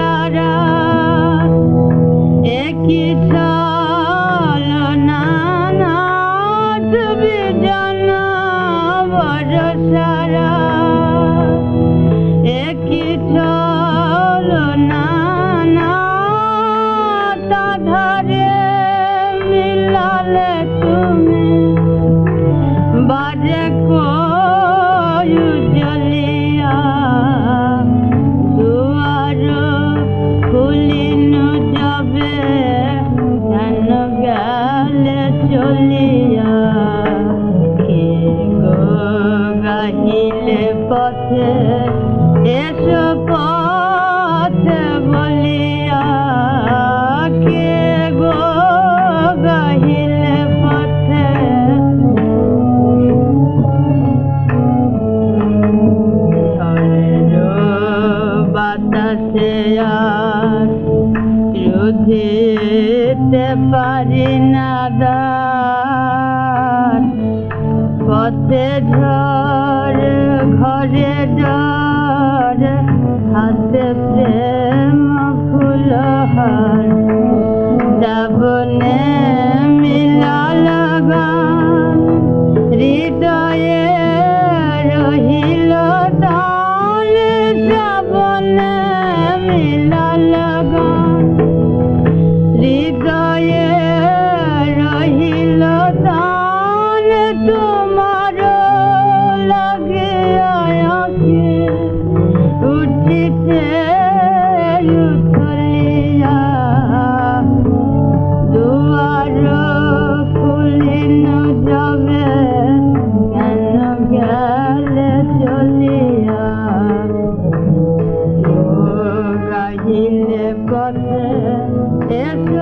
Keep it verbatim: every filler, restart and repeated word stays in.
সারা একই ছলনা তুমি জানো বড় সারা একই ছলনা ধরে মিলালে তুমি বাজে কয়ু জ্বলিয়া দুয়ার খুলিনু যাবে কেন গেলে চলিয়া কে গো গাহিলে পথে এসো পথে বলিয়া কে গো গাহিলে পথে বাতাসে আর রুধিতে পারি না দান পথে ঝড় ঘরে জ্বর হাতে প্রেম ফুলহার দাবনে মিলাল গান হৃদয়ে রহিল দান দাবনে মিলাল গান হৃদয়ে রহিল দান তোমার লাগে আঁখি উঠিতে উথলিয়া দুয়ার খুলিনু যাবে কেন গেলে চলিয়া গাহিলে পথে